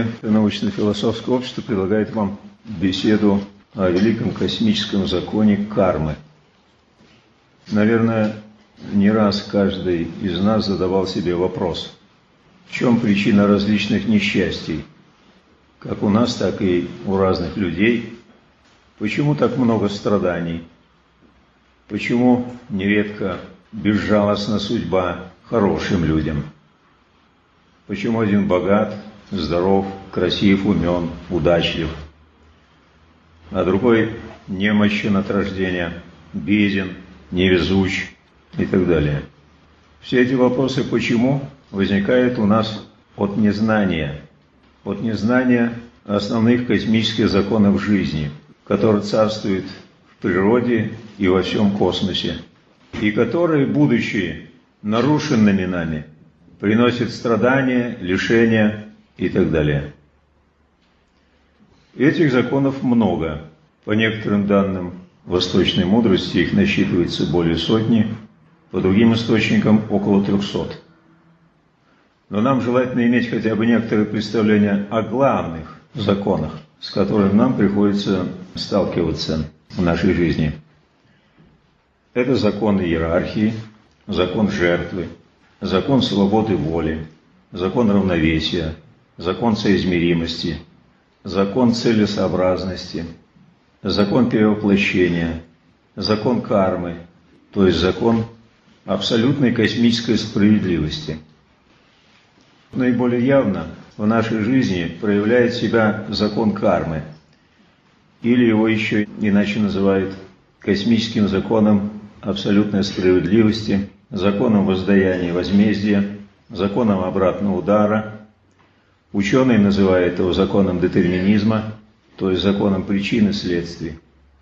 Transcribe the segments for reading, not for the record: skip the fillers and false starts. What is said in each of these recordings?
Сегодня научно-философское общество предлагает вам беседу о великом космическом законе кармы. Наверное, не раз каждый из нас задавал себе вопрос, в чем причина различных несчастий, как у нас, так и у разных людей, почему так много страданий, почему нередко безжалостна судьба хорошим людям, почему один богат, здоров, красив, умен, удачлив, а другой немощен от рождения, беден, невезуч и так далее. Все эти вопросы «почему» возникают у нас от незнания основных космических законов жизни, которые царствуют в природе и во всем космосе, и которые, будучи нарушенными нами, приносят страдания, лишения и так далее. Этих законов много. По некоторым данным восточной мудрости их насчитывается более сотни, по другим источникам около 300. Но нам желательно иметь хотя бы некоторое представление о главных законах, с которыми нам приходится сталкиваться в нашей жизни. Это закон иерархии, закон жертвы, закон свободы воли, закон равновесия, закон соизмеримости, закон целесообразности, закон перевоплощения, закон кармы, то есть закон абсолютной космической справедливости. Наиболее явно в нашей жизни проявляет себя закон кармы, или его еще иначе называют космическим законом абсолютной справедливости, законом воздаяния и возмездия, законом обратного удара. Ученые называют его законом детерминизма, то есть законом причин и следствий.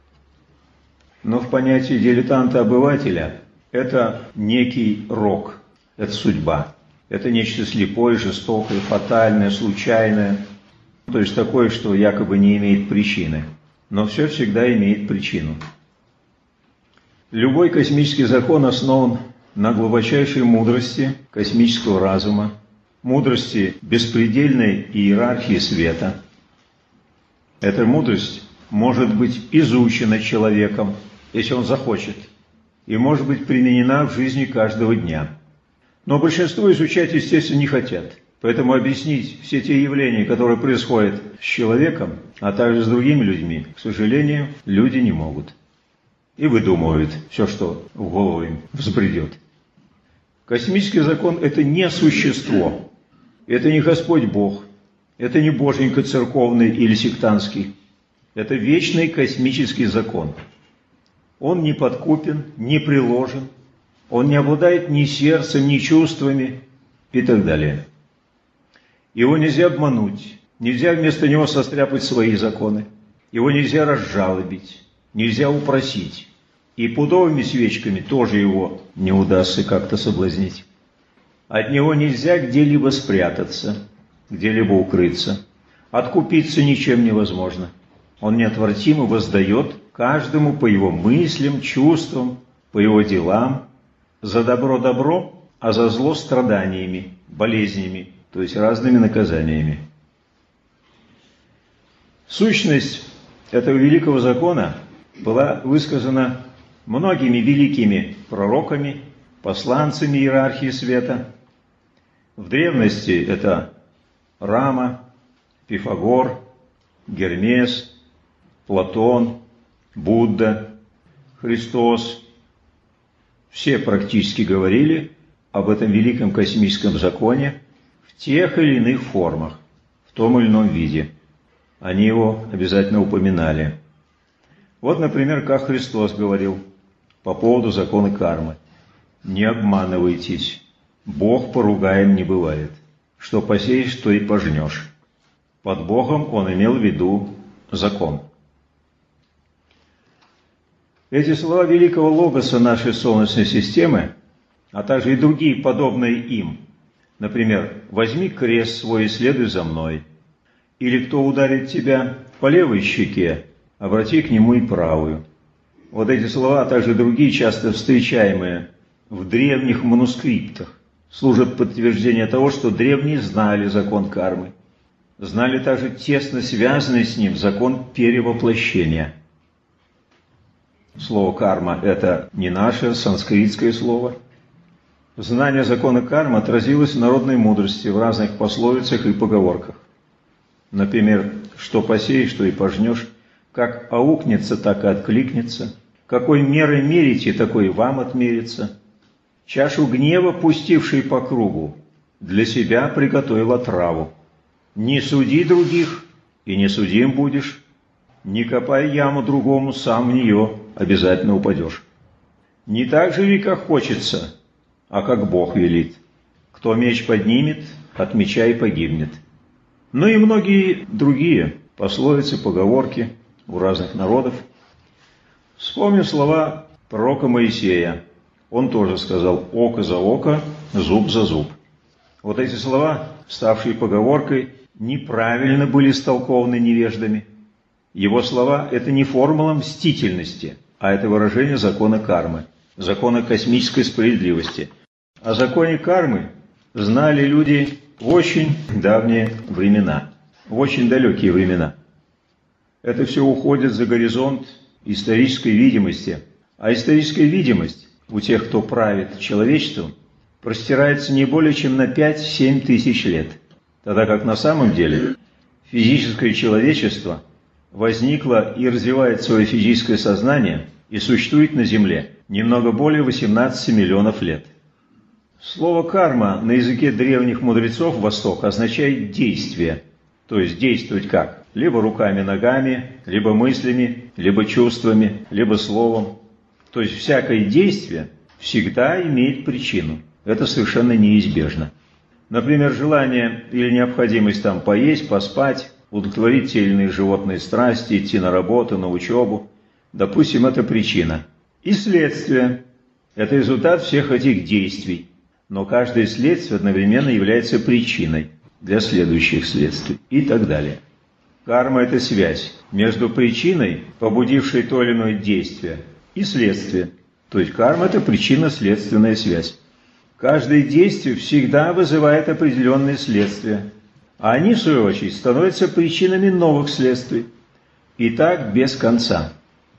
Но в понятии дилетанта-обывателя это некий рок, это судьба, это нечто слепое, жестокое, фатальное, случайное, то есть такое, что якобы не имеет причины, но все всегда имеет причину. Любой космический закон основан на глубочайшей мудрости космического разума, мудрости беспредельной иерархии света. Эта мудрость может быть изучена человеком, если он захочет, и может быть применена в жизни каждого дня. Но большинство изучать, естественно, не хотят. Поэтому объяснить все те явления, которые происходят с человеком, а также с другими людьми, к сожалению, люди не могут. И выдумывают все, что в голову им взбредет. Космический закон – это не существо, это не Господь Бог, это не боженька церковный или сектантский, это вечный космический закон. Он не подкупен, не приложен, он не обладает ни сердцем, ни чувствами и так далее. Его нельзя обмануть, нельзя вместо него состряпать свои законы, его нельзя разжалобить, нельзя упросить. И пудовыми свечками тоже его не удастся как-то соблазнить. От него нельзя где-либо спрятаться, где-либо укрыться. Откупиться ничем невозможно. Он неотвратимо воздает каждому по его мыслям, чувствам, по его делам. За добро добро, а за зло страданиями, болезнями, то есть разными наказаниями. Сущность этого великого закона была высказана многими великими пророками, посланцами иерархии света. В древности это Рама, Пифагор, Гермес, Платон, Будда, Христос. Все практически говорили об этом великом космическом законе в тех или иных формах, в том или ином виде. Они его обязательно упоминали. Вот, например, как Христос говорил по поводу закона кармы. «Не обманывайтесь, Бог поругаем не бывает. Что посеешь, то и пожнешь». Под Богом он имел в виду закон. Эти слова великого логоса нашей Солнечной системы, а также и другие подобные им, например, «Возьми крест свой и следуй за мной», или «Кто ударит тебя по левой щеке, обрати к нему и правую». Вот эти слова, а также другие, часто встречаемые в древних манускриптах, служат подтверждением того, что древние знали закон кармы. знали также тесно связанный с ним закон перевоплощения. Слово «карма» – это не наше санскритское слово. Знание закона кармы отразилось в народной мудрости, в разных пословицах и поговорках. Например, что посеешь, то и пожнешь, как аукнется, так и откликнется, какой мерой мерите, такой и вам отмерится. Чашу гнева, пустивший по кругу, для себя приготовил отраву. Не суди других, и не судим будешь. Не копай яму другому, сам в нее обязательно упадешь. Не так живи, как хочется, а как Бог велит. Кто меч поднимет, от меча и погибнет. Ну и многие другие пословицы, поговорки у разных народов. Вспомним слова пророка Моисея. Он тоже сказал: «Око за око, зуб за зуб». Вот эти слова, ставшие поговоркой, неправильно были истолкованы невеждами. Его слова – это не формула мстительности, а это выражение закона кармы, закона космической справедливости. О законе кармы знали люди в очень давние времена, в очень далекие времена. Это все уходит за горизонт исторической видимости. А историческая видимость у тех, кто правит человечеством, простирается не более чем на 5-7 тысяч лет. Тогда как на самом деле физическое человечество возникло и развивает свое физическое сознание и существует на Земле немного более 18 миллионов лет. Слово «карма» на языке древних мудрецов Востока означает «действие». То есть действовать как? Либо руками, ногами, либо мыслями, либо чувствами, либо словом. То есть всякое действие всегда имеет причину. Это совершенно неизбежно. Например, желание или необходимость там поесть, поспать, удовлетворить те или иные животные страсти, идти на работу, на учебу. Допустим, это причина. И следствие – это результат всех этих действий. Но каждое следствие одновременно является причиной для следующих следствий и так далее. Карма – это связь между причиной, побудившей то или иное действие, и следствием. То есть карма – это причинно-следственная связь. Каждое действие всегда вызывает определенные следствия, а они, в свою очередь, становятся причинами новых следствий. И так без конца.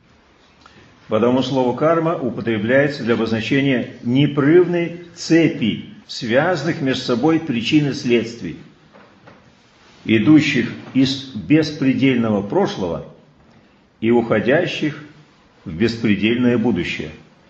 Потому слово «карма» употребляется для обозначения непрерывной цепи, связанных между собой причин и следствий, идущих из беспредельного прошлого и уходящих в беспредельное будущее.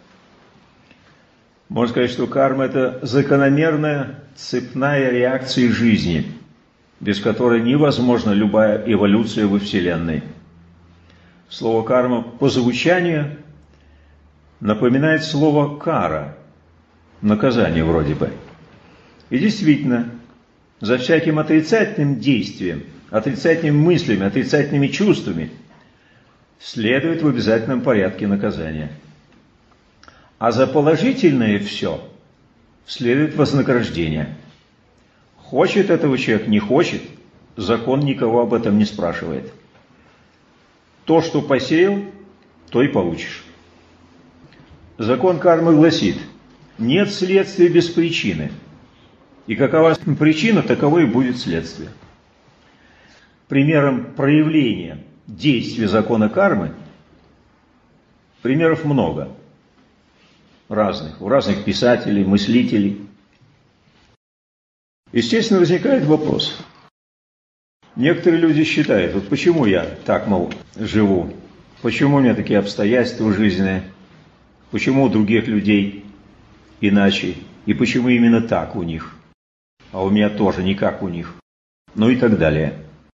Можно сказать, что карма – это закономерная цепная реакция жизни, без которой невозможна любая эволюция во Вселенной. Слово «карма» по звучанию напоминает слово «кара», наказание вроде бы. И действительно, за всяким отрицательным действием, отрицательными мыслями, отрицательными чувствами следует в обязательном порядке наказание. А за положительное все следует вознаграждение. Хочет этого человек, не хочет, закон никого об этом не спрашивает. То, что посеял, то и получишь. Закон кармы гласит: нет следствия без причины. И какова причина, таково и будет следствие. Примером проявления действия закона кармы примеров много. Разных, у разных писателей, мыслителей. Естественно, возникает вопрос. Некоторые люди считают, вот почему я так, мол, живу, почему у меня такие обстоятельства жизненные, почему у других людей иначе, и почему именно так у них, а у меня тоже не как у них, ну и так далее.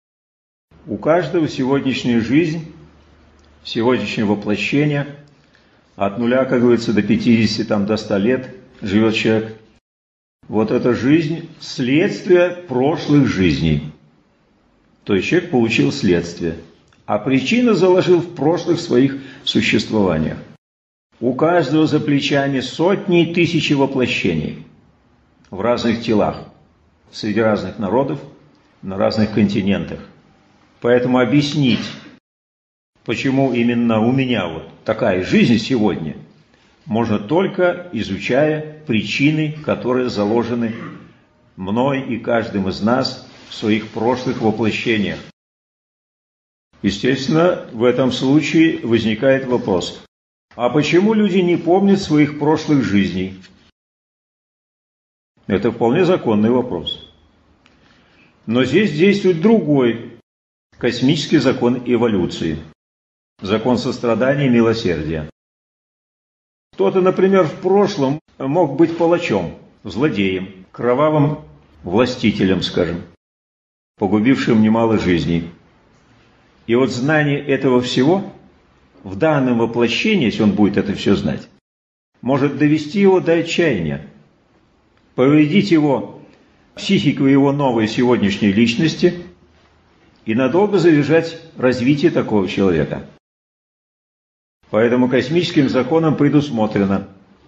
У каждого сегодняшняя жизнь, сегодняшнее воплощение, от 0, как говорится, до 50, там, до 100 лет живет человек. Вот эта жизнь – следствие прошлых жизней. То есть человек получил следствие, а причину заложил в прошлых своих существованиях. У каждого за плечами сотни и тысячи воплощений в разных телах, среди разных народов, на разных континентах. Поэтому объяснить, почему именно у меня вот такая жизнь сегодня, можно только изучая причины, которые заложены мной и каждым из нас в своих прошлых воплощениях. Естественно, в этом случае возникает вопрос, а почему люди не помнят своих прошлых жизней? Это вполне законный вопрос. Но здесь действует другой космический закон эволюции, закон сострадания и милосердия. Кто-то, например, в прошлом мог быть палачом, злодеем, кровавым властителем, скажем, погубившим немало жизней. И вот знание этого всего в данном воплощении, если он будет это все знать, может довести его до отчаяния, повредить его психику его новой сегодняшней личности и надолго задержать развитие такого человека. Поэтому космическим законом предусмотрено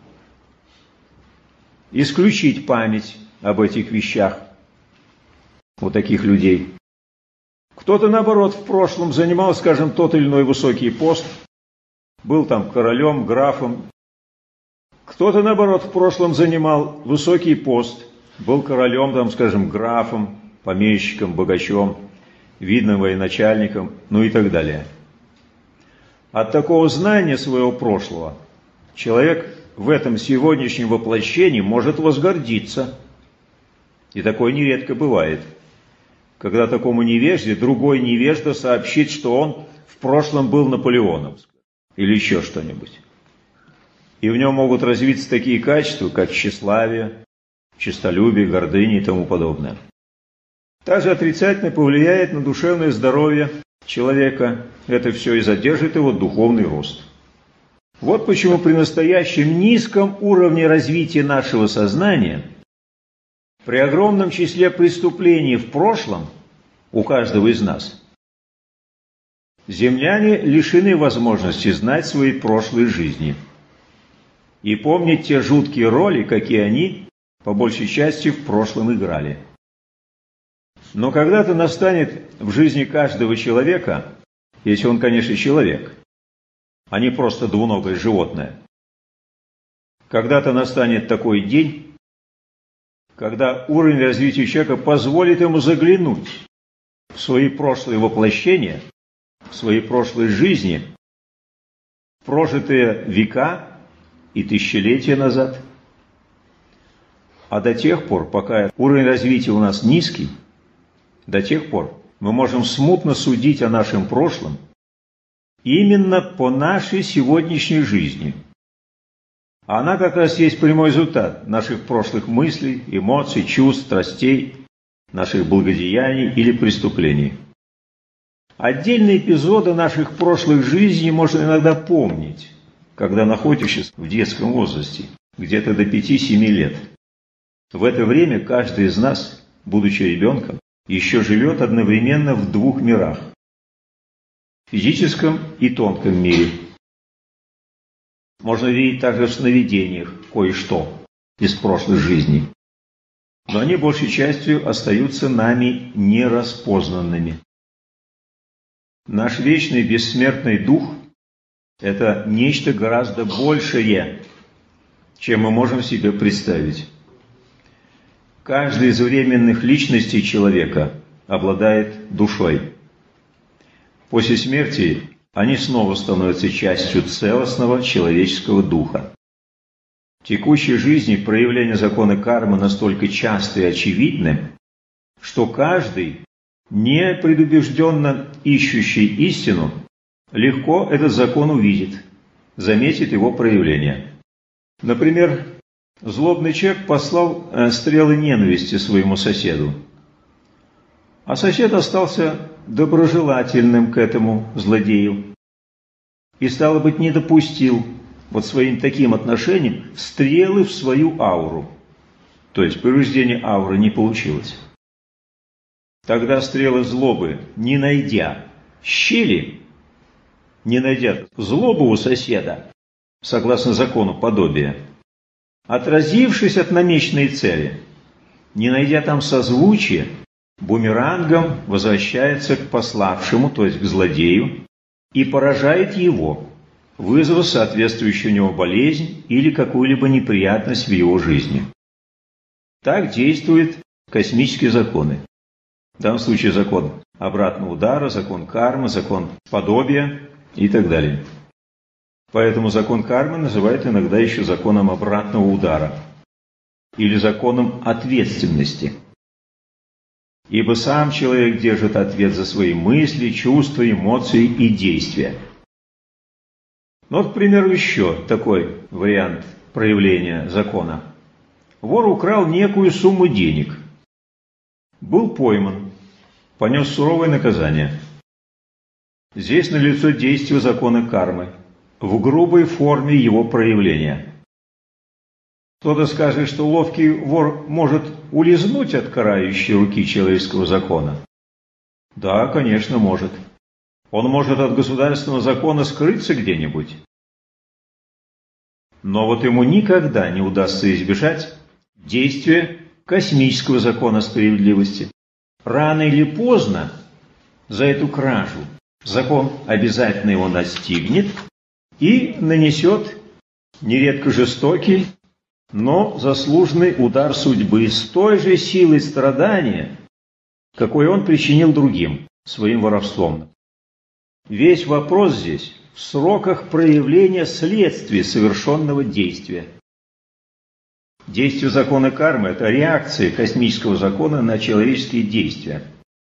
исключить память об этих вещах у таких людей. Кто-то, наоборот, в прошлом занимал, скажем, тот или иной высокий пост, был там королем, графом. Кто-то, наоборот, в прошлом занимал высокий пост, был королем, там, скажем, графом, помещиком, богачом, видным военачальником, ну и так далее. От такого знания своего прошлого человек в этом сегодняшнем воплощении может возгордиться. И такое нередко бывает, когда такому невежде другой невежда сообщит, что он в прошлом был Наполеоном или еще что-нибудь. И в нем могут развиться такие качества, как тщеславие, честолюбие, гордыня и тому подобное. Также отрицательно повлияет на душевное здоровье человека. Это все и задержит его духовный рост. Вот почему при настоящем низком уровне развития нашего сознания, при огромном числе преступлений в прошлом у каждого из нас, земляне лишены возможности знать свои прошлые жизни и помнить те жуткие роли, какие они, по большей части, в прошлом играли. Но когда-то настанет в жизни каждого человека, если он, конечно, человек, а не просто двуногое животное, когда-то настанет такой день, когда уровень развития человека позволит ему заглянуть в свои прошлые воплощения, в свои прошлые жизни, прожитые века и тысячелетия назад. А до тех пор, пока уровень развития у нас низкий, до тех пор мы можем смутно судить о нашем прошлом именно по нашей сегодняшней жизни. Она как раз есть прямой результат наших прошлых мыслей, эмоций, чувств, страстей, наших благодеяний или преступлений. Отдельные эпизоды наших прошлых жизней можно иногда помнить, когда находишься в детском возрасте, где-то до 5-7 лет. В это время каждый из нас, будучи ребенком, еще живет одновременно в двух мирах – физическом и тонком мире. Можно видеть также в сновидениях кое-что из прошлых жизней, но они большей частью остаются нами нераспознанными. Наш вечный бессмертный дух – это нечто гораздо большее, чем мы можем себе представить. Каждая из временных личностей человека обладает душой. После смерти они снова становятся частью целостного человеческого духа. В текущей жизни проявления закона кармы настолько часты и очевидны, что каждый, непредубежденно исчущий истину, легко этот закон увидит, заметит его проявление. Например, злобный человек послал стрелы ненависти своему соседу, а сосед остался доброжелательным к этому злодею и, стало быть, не допустил вот своим таким отношением стрелы в свою ауру. То есть повреждение ауры не получилось. Тогда стрелы злобы, не найдя щели, не найдя злобу у соседа, согласно закону подобия, отразившись от намеченной цели, не найдя там созвучия, бумерангом возвращается к пославшему, то есть к злодею, и поражает его, вызвав соответствующую у него болезнь или какую-либо неприятность в его жизни. Так действуют космические законы. В данном случае закон обратного удара, закон кармы, закон подобия и так далее. Поэтому закон кармы называют иногда еще законом обратного удара или законом ответственности. Ибо сам человек держит ответ за свои мысли, чувства, эмоции и действия. Ну вот, к примеру, еще такой вариант проявления закона. Вор украл некую сумму денег, был пойман, понес суровое наказание. Здесь налицо действие закона кармы в грубой форме его проявления. Кто-то скажет, что ловкий вор может улизнуть от карающей руки человеческого закона. Да, конечно, может. Он может от государственного закона скрыться где-нибудь. Но вот ему никогда не удастся избежать действия космического закона справедливости. Рано или поздно за эту кражу закон обязательно его настигнет и нанесет нередко жестокий, но заслуженный удар судьбы с той же силой страдания, какой он причинил другим своим воровством. Весь вопрос здесь в сроках проявления следствия совершенного действия. Действие закона кармы – это реакция космического закона на человеческие действия.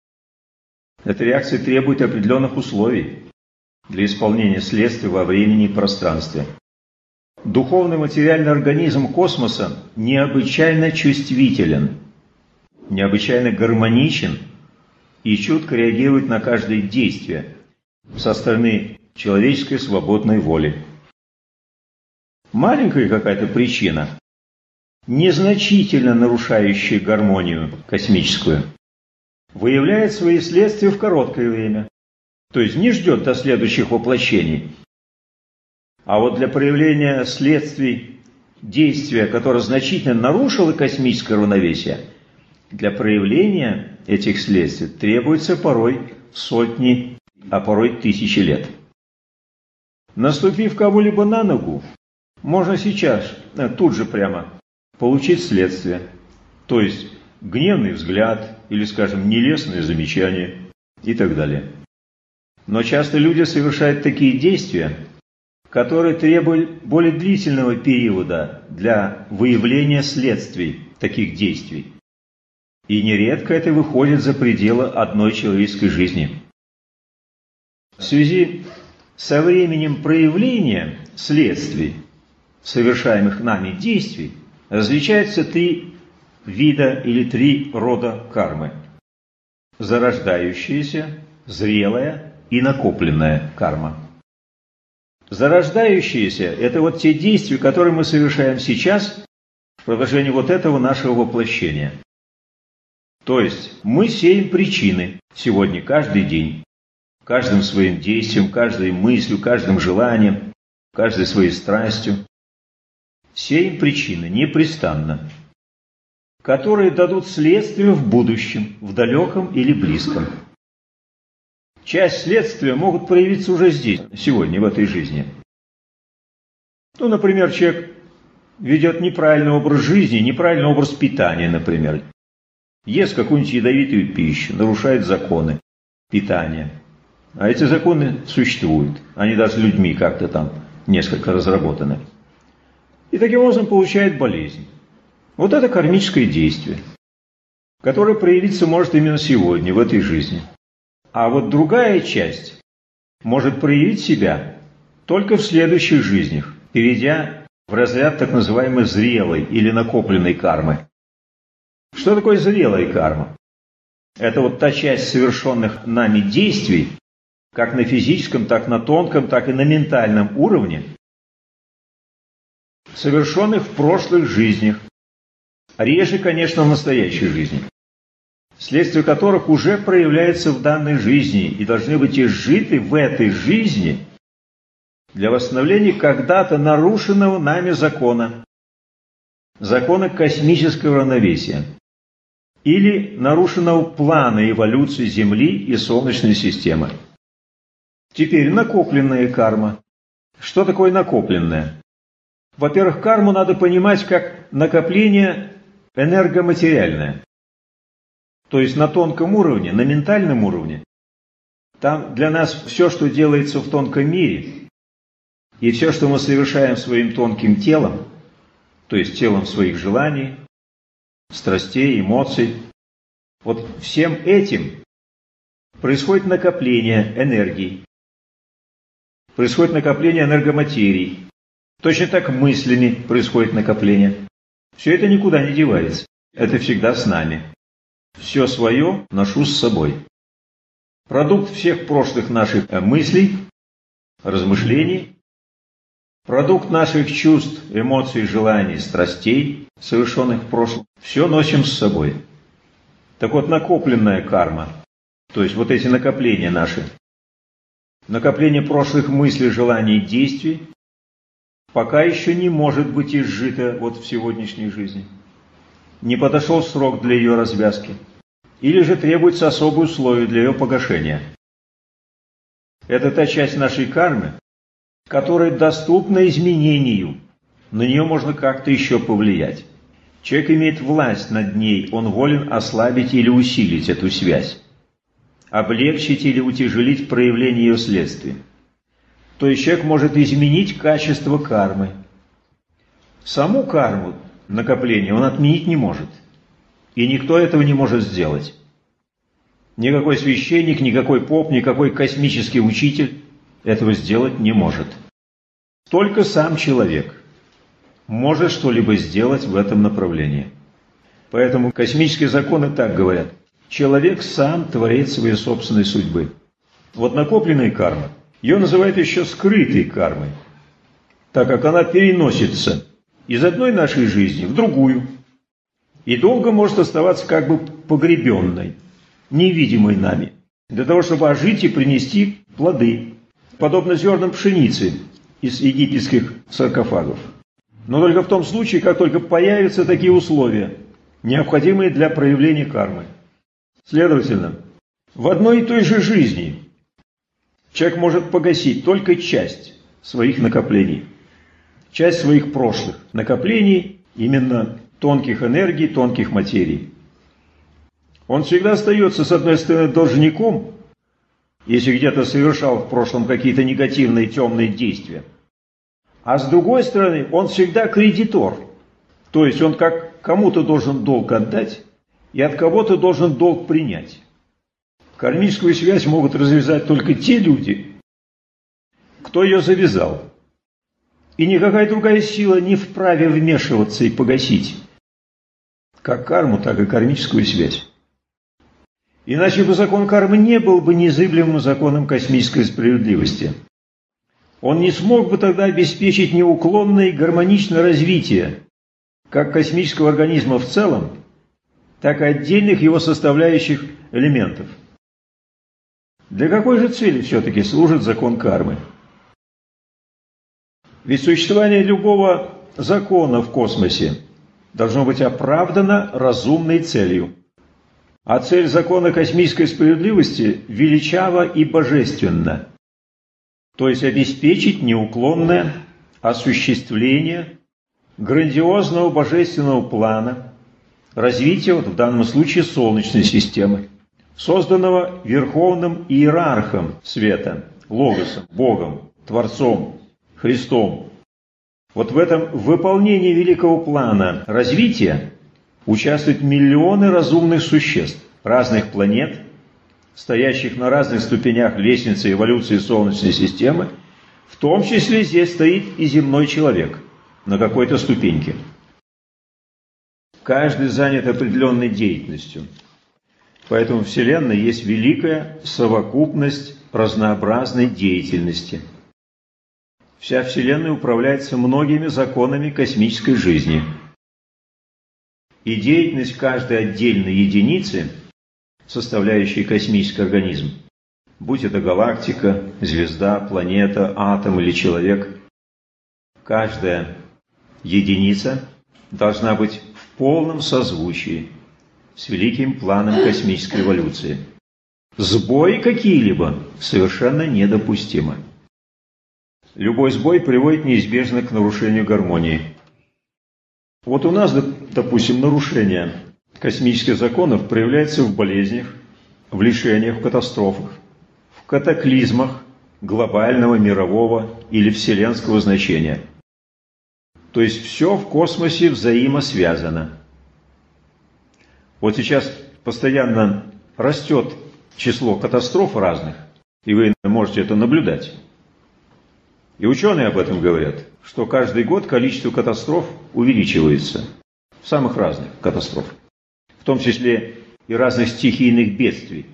Эта реакция требует определенных условий для исполнения следствия во времени и пространстве. Духовный материальный организм космоса необычайно чувствителен, необычайно гармоничен и чутко реагирует на каждое действие со стороны человеческой свободной воли. Маленькая какая-то причина, незначительно нарушающая гармонию космическую, выявляет свои следствия в короткое время, то есть не ждет до следующих воплощений. А вот для проявления следствий действия, которое значительно нарушило космическое равновесие, для проявления этих следствий требуется порой сотни, а порой тысячи лет. Наступив кому-либо на ногу, можно сейчас, тут же прямо, получить следствие, то есть гневный взгляд или, скажем, нелестное замечание и так далее. Но часто люди совершают такие действия, которые требуют более длительного периода для выявления следствий таких действий. И нередко это выходит за пределы одной человеческой жизни. В связи со временем проявления следствий, совершаемых нами действий, различаются три вида или три рода кармы. Зарождающаяся, зрелая и накопленная карма. Зарождающиеся – это вот те действия, которые мы совершаем сейчас в продолжении вот этого нашего воплощения. То есть мы сеем причины сегодня, каждый день, каждым своим действием, каждой мыслью, каждым желанием, каждой своей страстью. Сеем причины непрестанно, которые дадут следствие в будущем, в далеком или близком. Часть следствия могут проявиться уже здесь, сегодня, в этой жизни. Ну, например, человек ведет неправильный образ жизни, неправильный образ питания, например. Ест какую-нибудь ядовитую пищу, нарушает законы питания. А эти законы существуют. Они даже людьми как-то там несколько разработаны. И таким образом получает болезнь. Вот это кармическое действие, которое проявиться может именно сегодня, в этой жизни. А вот другая часть может проявить себя только в следующих жизнях, перейдя в разряд так называемой зрелой или накопленной кармы. Что такое зрелая карма? Это вот та часть совершенных нами действий, как на физическом, так на тонком, так и на ментальном уровне, совершенных в прошлых жизнях, реже, конечно, в настоящей жизни, следствия которых уже проявляются в данной жизни и должны быть изжиты в этой жизни для восстановления когда-то нарушенного нами закона, закона космического равновесия или нарушенного плана эволюции Земли и Солнечной системы. Теперь накопленная карма. Что такое накопленная? Во-первых, карму надо понимать как накопление энергоматериальное. То есть на тонком уровне, на ментальном уровне, там для нас все, что делается в тонком мире, и все, что мы совершаем своим тонким телом, то есть телом своих желаний, страстей, эмоций, вот всем этим происходит накопление энергии, происходит накопление энергоматерии. Точно так мыслями происходит накопление. Все это никуда не девается. Это всегда с нами. Все свое ношу с собой. Продукт всех прошлых наших мыслей, размышлений, продукт наших чувств, эмоций, желаний, страстей, совершенных в прошлом, все носим с собой. Так вот, накопленная карма, то есть вот эти накопления наши, накопление прошлых мыслей, желаний, действий, пока еще не может быть изжито вот в сегодняшней жизни. Не подошел срок для ее развязки. Или же требуется особые условия для ее погашения. Это та часть нашей кармы, которая доступна изменению. На нее можно как-то еще повлиять. Человек имеет власть над ней, он волен ослабить или усилить эту связь, облегчить или утяжелить проявление ее следствий. То есть человек может изменить качество кармы. Саму карму накопления он отменить не может. И никто этого не может сделать. Никакой священник, никакой поп, никакой космический учитель этого сделать не может. Только сам человек может что-либо сделать в этом направлении. Поэтому космические законы так говорят. Человек сам творец своей собственной судьбы. Вот накопленная карма, ее называют еще скрытой кармой, так как она переносится из одной нашей жизни в другую. И долго может оставаться как бы погребенной, невидимой нами, для того, чтобы ожить и принести плоды, подобно зернам пшеницы из египетских саркофагов. Но только в том случае, как только появятся такие условия, необходимые для проявления кармы. Следовательно, в одной и той же жизни человек может погасить только часть своих накоплений, часть своих прошлых накоплений, именно тонких энергий, тонких материй. Он всегда остается, с одной стороны, должником, если где-то совершал в прошлом какие-то негативные, темные действия. А с другой стороны, он всегда кредитор. То есть он как кому-то должен долг отдать и от кого-то должен долг принять. Кармическую связь могут развязать только те люди, кто ее завязал. И никакая другая сила не вправе вмешиваться и погасить как карму, так и кармическую связь. Иначе бы закон кармы не был бы незыблемым законом космической справедливости. Он не смог бы тогда обеспечить неуклонное и гармоничное развитие как космического организма в целом, так и отдельных его составляющих элементов. Для какой же цели все-таки служит закон кармы? Ведь существование любого закона в космосе должно быть оправдано разумной целью. А цель закона космической справедливости величава и божественна. То есть обеспечить неуклонное осуществление грандиозного божественного плана развития, вот в данном случае, Солнечной системы, созданного Верховным Иерархом света, Логосом, Богом, Творцом, Христом. Вот в этом выполнении великого плана развития участвуют миллионы разумных существ, разных планет, стоящих на разных ступенях лестницы эволюции Солнечной системы, в том числе здесь стоит и земной человек на какой-то ступеньке. Каждый занят определенной деятельностью. Поэтому в Вселенной есть великая совокупность разнообразной деятельности. Вся Вселенная управляется многими законами космической жизни. И деятельность каждой отдельной единицы, составляющей космический организм, будь это галактика, звезда, планета, атом или человек, каждая единица должна быть в полном созвучии с великим планом космической эволюции. Сбои какие-либо совершенно недопустимы. Любой сбой приводит неизбежно к нарушению гармонии. Вот у нас, допустим, нарушение космических законов проявляется в болезнях, в лишениях, в катастрофах, в катаклизмах глобального, мирового или вселенского значения. То есть все в космосе взаимосвязано. Вот сейчас постоянно растет число катастроф разных, и вы можете это наблюдать. И ученые об этом говорят, что каждый год количество катастроф увеличивается, самых разных катастроф, в том числе и разных стихийных бедствий.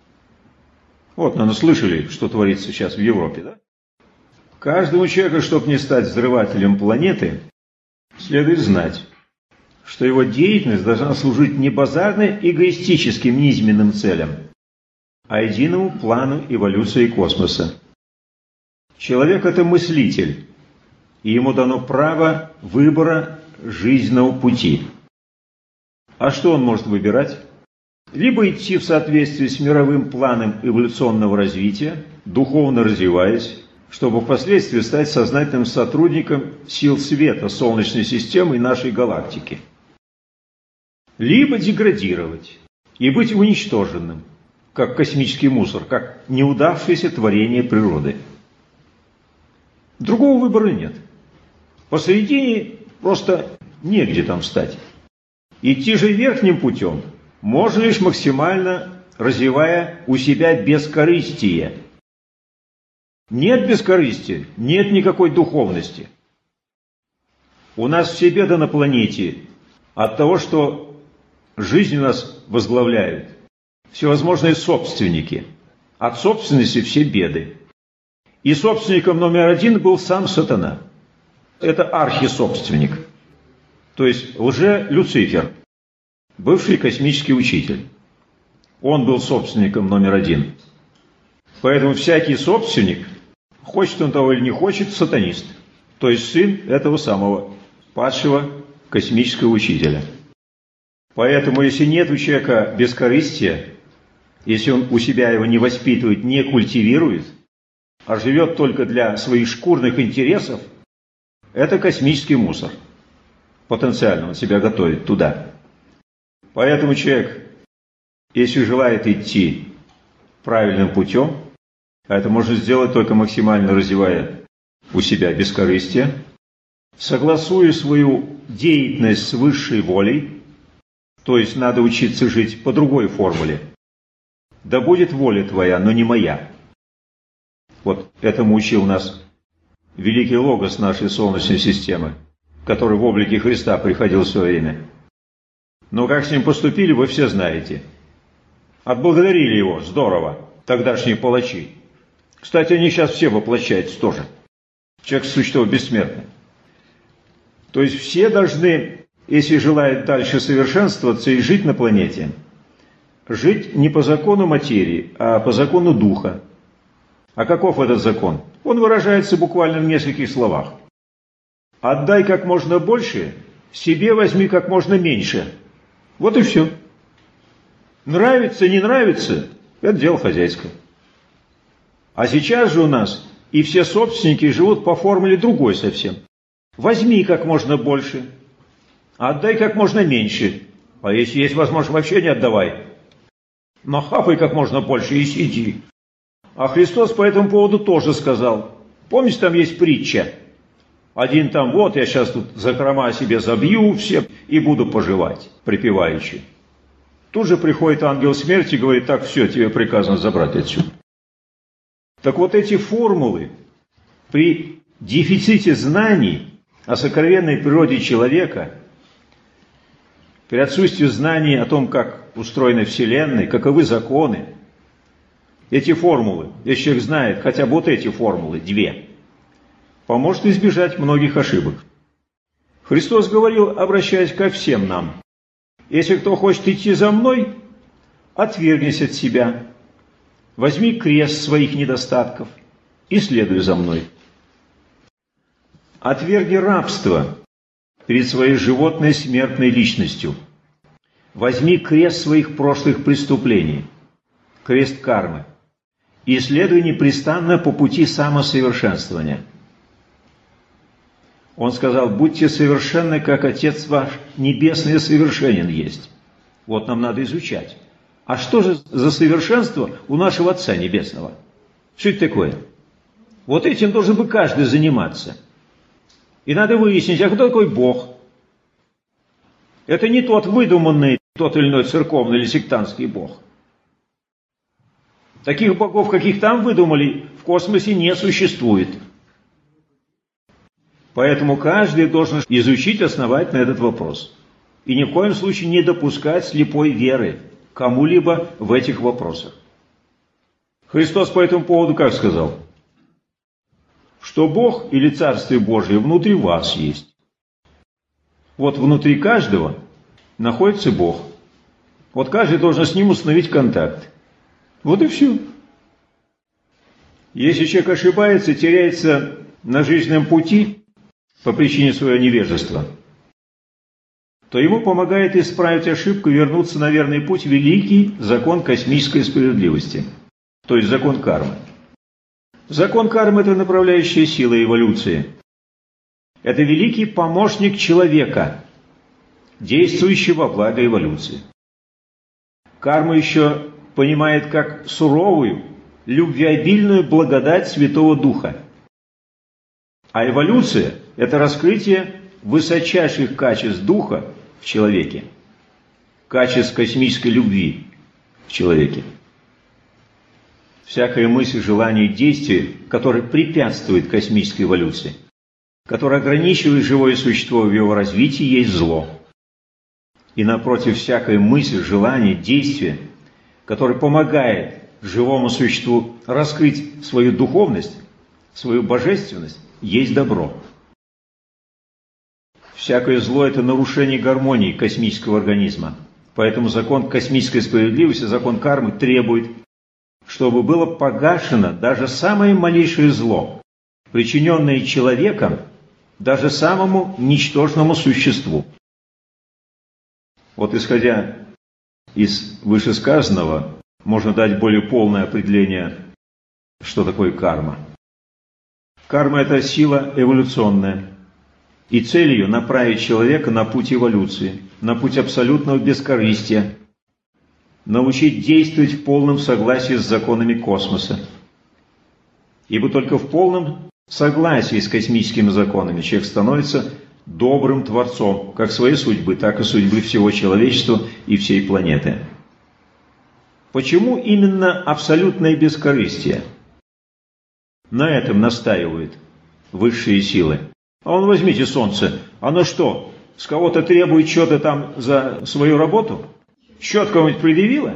Вот, наверное, слышали, что творится сейчас в Европе, да? Каждому человеку, чтобы не стать взрывателем планеты, следует знать, что его деятельность должна служить не базарно-эгоистическим низменным целям, а единому плану эволюции космоса. Человек – это мыслитель, и ему дано право выбора жизненного пути. А что он может выбирать? Либо идти в соответствии с мировым планом эволюционного развития, духовно развиваясь, чтобы впоследствии стать сознательным сотрудником сил света Солнечной системы и нашей галактики. Либо деградировать и быть уничтоженным, как космический мусор, как неудавшееся творение природы. Другого выбора нет. Посередине просто негде там встать. Идти же верхним путем можно лишь максимально развивая у себя бескорыстие. Нет бескорыстия, нет никакой духовности. У нас все беды на планете от того, что жизнь у нас возглавляют всевозможные собственники. От собственности все беды. И собственником номер один был сам сатана. Это архисобственник. То есть лже-Люцифер, бывший космический учитель. Он был собственником номер один. Поэтому всякий собственник, хочет он того или не хочет, сатанист. То есть сын этого самого падшего космического учителя. Поэтому, если нет у человека бескорыстия, если он у себя его не воспитывает, не культивирует, а живет только для своих шкурных интересов, это космический мусор. Потенциально он себя готовит туда. Поэтому человек, если желает идти правильным путем, а это можно сделать только максимально развивая у себя бескорыстие, согласуя свою деятельность с высшей волей, то есть надо учиться жить по другой формуле. Да будет воля твоя, но не моя. Вот этому учил нас великий логос нашей Солнечной системы, который в облике Христа приходил в свое время. Но как с ним поступили, вы все знаете. Отблагодарили его, здорово, тогдашние палачи. Кстати, они сейчас все воплощаются тоже. Человек – существо бессмертное. То есть все должны, если желают дальше совершенствоваться и жить на планете, жить не по закону материи, а по закону духа. А каков этот закон? Он выражается буквально в нескольких словах. Отдай как можно больше, себе возьми как можно меньше. Вот и все. Нравится, не нравится – это дело хозяйское. А сейчас же у нас и все собственники живут по формуле другой совсем. Возьми как можно больше, отдай как можно меньше. А если есть возможность, вообще не отдавай. Нахапай как можно больше и сиди. А Христос по этому поводу тоже сказал. Помните, там есть притча? Один там, вот я сейчас тут закрома себе забью все и буду поживать, припеваючи. Тут же приходит ангел смерти и говорит, так, все, тебе приказано забрать отсюда. Так вот эти формулы при дефиците знаний о сокровенной природе человека, при отсутствии знаний о том, как устроена Вселенная, каковы законы, эти формулы, если человек знает хотя бы вот эти формулы, две, поможет избежать многих ошибок. Христос говорил, обращаясь ко всем нам, если кто хочет идти за мной, отвергнись от себя, возьми крест своих недостатков и следуй за мной. Отвергни рабство перед своей животной смертной личностью. Возьми крест своих прошлых преступлений, крест кармы, и следуй непрестанно по пути самосовершенствования. Он сказал, будьте совершенны, как Отец ваш Небесный совершенен есть. Вот нам надо изучать. А что же за совершенство у нашего Отца Небесного? Что это такое? Вот этим должен бы каждый заниматься. И надо выяснить, а кто такой Бог? Это не тот выдуманный, тот или иной церковный или сектантский Бог. Таких богов, каких там выдумали, в космосе не существует. Поэтому каждый должен изучить основательно этот вопрос. И ни в коем случае не допускать слепой веры кому-либо в этих вопросах. Христос по этому поводу как сказал? Что Бог или Царствие Божие внутри вас есть. Вот внутри каждого находится Бог. Вот каждый должен с Ним установить контакт. Вот и все. Если человек ошибается, теряется на жизненном пути по причине своего невежества, то ему помогает исправить ошибку и вернуться на верный путь великий закон космической справедливости, то есть закон кармы. Закон кармы – это направляющая сила эволюции. Это великий помощник человека, действующий во благо эволюции. Карма еще понимает как суровую, любвеобильную благодать Святого Духа. А эволюция – это раскрытие высочайших качеств Духа в человеке, качеств космической любви в человеке. Всякая мысль, желание, действие, которое препятствует космической эволюции, которое ограничивает живое существо в его развитии, есть зло. И напротив, всякая мысль, желание, действие, которое помогает живому существу раскрыть свою духовность, свою божественность, есть добро. Всякое зло – это нарушение гармонии космического организма. Поэтому закон космической справедливости, закон кармы требует, чтобы было погашено даже самое малейшее зло, причиненное человеком даже самому ничтожному существу. Вот исходя из вышесказанного, можно дать более полное определение, что такое карма. Карма – это сила эволюционная. И цель ее – направить человека на путь эволюции, на путь абсолютного бескорыстия, научить действовать в полном согласии с законами космоса. Ибо только в полном согласии с космическими законами человек становится добрым творцом, как своей судьбы, так и судьбы всего человечества и всей планеты. Почему именно абсолютное бескорыстие? На этом настаивают высшие силы. А вон возьмите Солнце, оно что, с кого-то требует что-то там за свою работу? Счет кому-нибудь предъявило?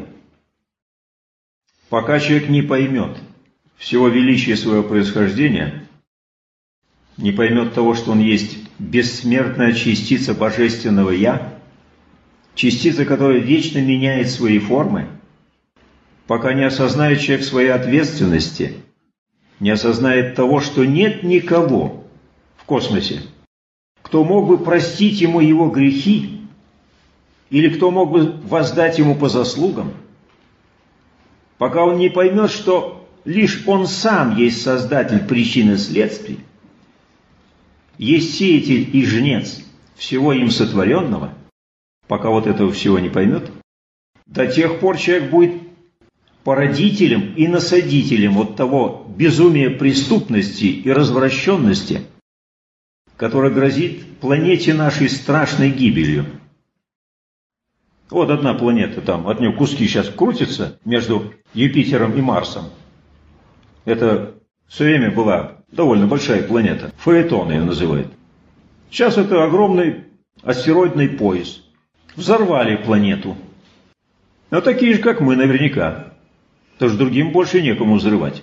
Пока человек не поймет всего величия своего происхождения, не поймет того, что он есть бессмертная частица Божественного Я, частица, которая вечно меняет свои формы, пока не осознает человек своей ответственности, не осознает того, что нет никого в космосе, кто мог бы простить ему его грехи, или кто мог бы воздать ему по заслугам, пока он не поймет, что лишь он сам есть создатель причин и следствий, есть сеятель и жнец всего им сотворенного, пока вот этого всего не поймет, до тех пор человек будет породителем и насадителем вот того безумия преступности и развращенности, которое грозит планете нашей страшной гибелью. Вот одна планета там, от нее куски сейчас крутятся между Юпитером и Марсом. Это все время была довольно большая планета. Фаэтон ее называют. Сейчас это огромный астероидный пояс. Взорвали планету. Но такие же, как мы, наверняка. Потому что другим больше некому взрывать.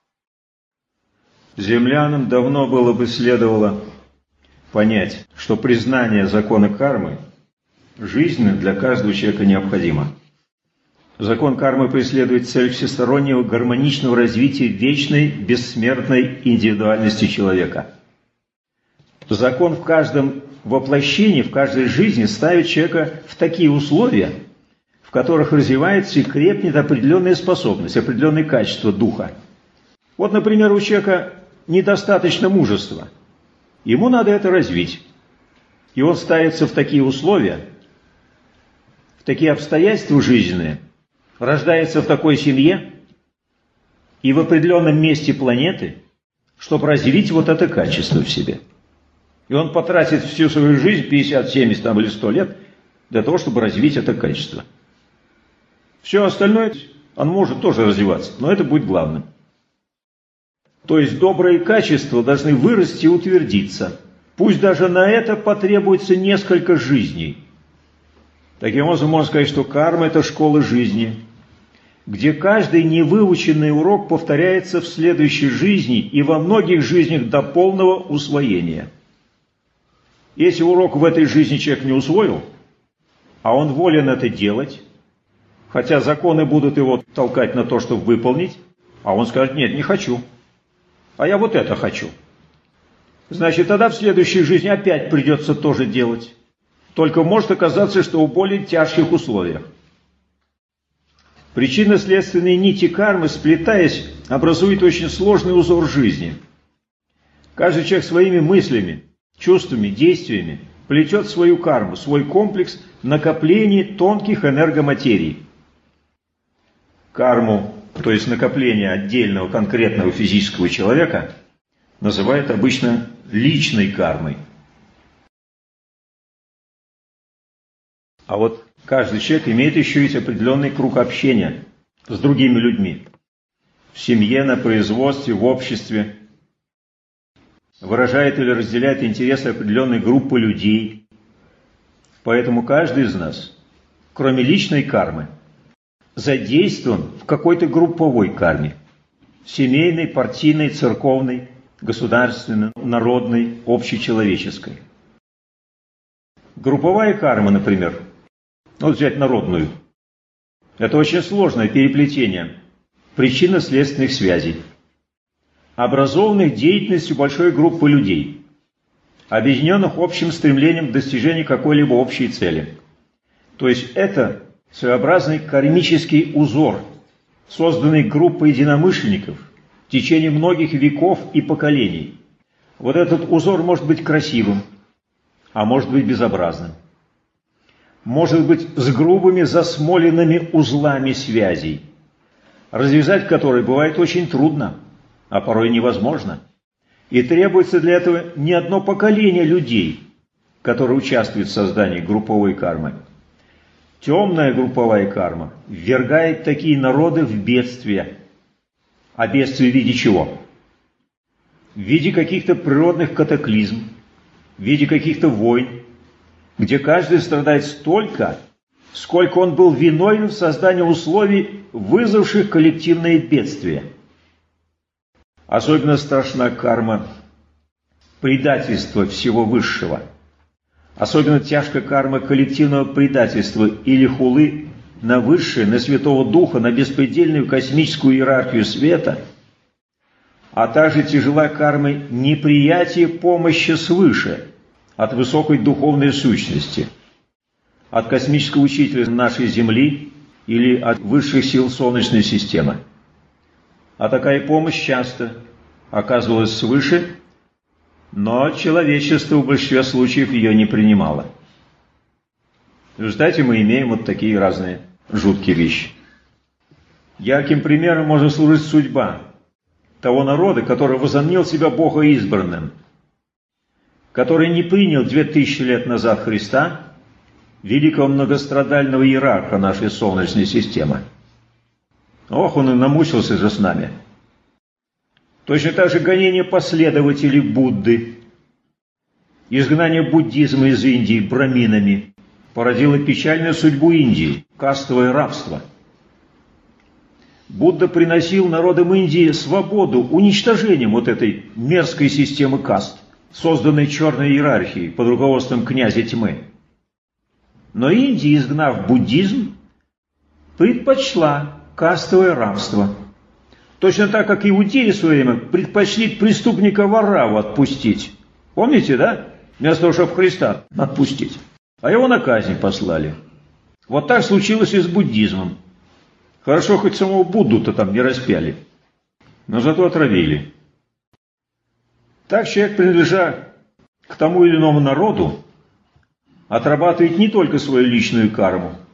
Землянам давно было бы следовало понять, что признание закона кармы жизненно для каждого человека необходимо. Закон кармы преследует цель всестороннего гармоничного развития вечной бессмертной индивидуальности человека. Закон в каждом воплощении, в каждой жизни ставит человека в такие условия, в которых развивается и крепнет определенная способность, определенные качества духа. Вот, например, у человека недостаточно мужества. Ему надо это развить. И он ставится в такие условия, в такие обстоятельства жизненные, рождается в такой семье и в определенном месте планеты, чтобы развить вот это качество в себе. И он потратит всю свою жизнь, 50, 70 или 100 лет, для того, чтобы развить это качество. Все остальное он может тоже развиваться, но это будет главным. То есть добрые качества должны вырасти и утвердиться. Пусть даже на это потребуется несколько жизней. Таким образом, можно сказать, что карма – это школа жизни, где каждый невыученный урок повторяется в следующей жизни и во многих жизнях до полного усвоения. Если урок в этой жизни человек не усвоил, а он волен это делать, хотя законы будут его толкать на то, чтобы выполнить, а он скажет: нет, не хочу, а я вот это хочу. Значит, тогда в следующей жизни опять придется тоже делать. Только может оказаться, что в более тяжких условиях. Причинно-следственные нити кармы, сплетаясь, образуют очень сложный узор жизни. Каждый человек своими мыслями, чувствами, действиями плетет свою карму, свой комплекс накоплений тонких энергоматерий. Карму, то есть накопление отдельного конкретного физического человека, называют обычно личной кармой. А вот каждый человек имеет еще и определенный круг общения с другими людьми. В семье, на производстве, в обществе. Выражает или разделяет интересы определенной группы людей. Поэтому каждый из нас, кроме личной кармы, задействован в какой-то групповой карме. Семейной, партийной, церковной, государственной, народной, общечеловеческой. Групповая карма, например, вот взять народную, это очень сложное переплетение причинно-следственных связей, образованных деятельностью большой группы людей, объединенных общим стремлением к достижению какой-либо общей цели. То есть это своеобразный кармический узор, созданный группой единомышленников в течение многих веков и поколений. Вот этот узор может быть красивым, а может быть безобразным. Может быть с грубыми засмоленными узлами связей, развязать которые бывает очень трудно, а порой невозможно. И требуется для этого не одно поколение людей, которые участвуют в создании групповой кармы. Темная групповая карма ввергает такие народы в бедствие. А бедствие в виде чего? В виде каких-то природных катаклизм, в виде каких-то войн, где каждый страдает столько, сколько он был виновен в создании условий, вызвавших коллективное бедствие. Особенно страшна карма предательства всего высшего. Особенно тяжка карма коллективного предательства или хулы на высшее, на Святого Духа, на беспредельную космическую иерархию света, а также тяжела карма неприятия помощи свыше от высокой духовной сущности, от космического учителя нашей Земли или от высших сил Солнечной системы. А такая помощь часто оказывалась свыше, но человечество в большинстве случаев ее не принимало. В результате мы имеем вот такие разные жуткие вещи. Ярким примером может служить судьба того народа, который возомнил себя богоизбранным, который не принял 2000 лет назад Христа, великого многострадального иерарха нашей Солнечной системы. Ох, он и намучился же с нами. Точно так же гонение последователей Будды, изгнание буддизма из Индии браминами породило печальную судьбу Индии – кастовое рабство. Будда приносил народам Индии свободу уничтожением вот этой мерзкой системы каст, созданной черной иерархией под руководством князя тьмы. Но Индия, изгнав буддизм, предпочла кастовое рабство. Точно так, как иудеи в свое время предпочли преступника Варавву отпустить. Помните, да? Вместо того, чтобы Христа отпустить. А его на казнь послали. Вот так случилось и с буддизмом. Хорошо, хоть самого Будду-то там не распяли, но зато отравили. Так человек, принадлежа к тому или иному народу, отрабатывает не только свою личную карму,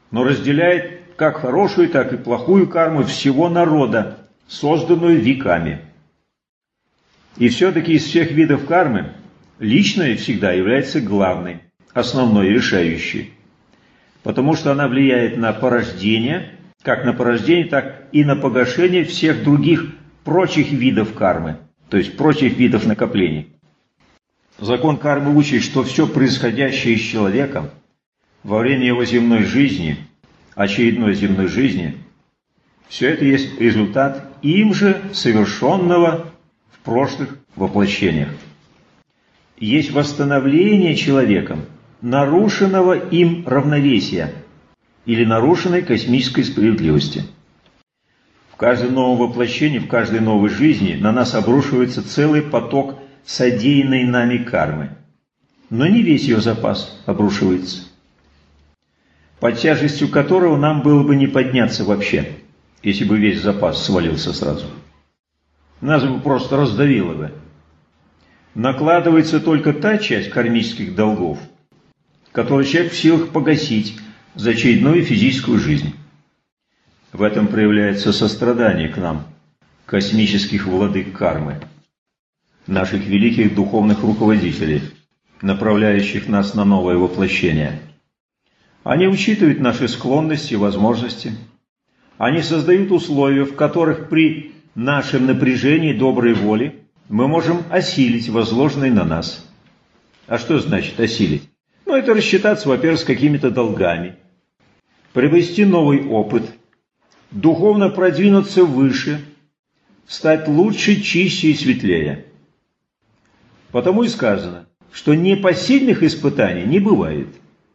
но разделяет как хорошую, так и плохую карму всего народа, созданную веками. И все-таки из всех видов кармы личная всегда является главной, основной, решающей, потому что она влияет на порождение, как на порождение, так и на погашение всех других прочих видов кармы, то есть прочих видов накоплений. Закон кармы учит, что все происходящее с человеком во время его земной жизни, очередной земной жизни, все это есть результат им же совершенного в прошлых воплощениях. Есть восстановление человеком нарушенного им равновесия или нарушенной космической справедливости. В каждом новом воплощении, в каждой новой жизни на нас обрушивается целый поток содеянной нами кармы. Но не весь ее запас обрушивается, под тяжестью которого нам было бы не подняться вообще, если бы весь запас свалился сразу. Нас бы просто раздавило бы. Накладывается только та часть кармических долгов, которую человек в силах погасить за очередную физическую жизнь. В этом проявляется сострадание к нам, космических владык кармы, наших великих духовных руководителей, направляющих нас на новое воплощение. Они учитывают наши склонности и возможности. Они создают условия, в которых при нашем напряжении доброй воли мы можем осилить возложенное на нас. А что значит осилить? Это рассчитаться, во-первых, с какими-то долгами, приобрести новый опыт, духовно продвинуться выше, стать лучше, чище и светлее. Потому и сказано, что непосильных испытаний не бывает.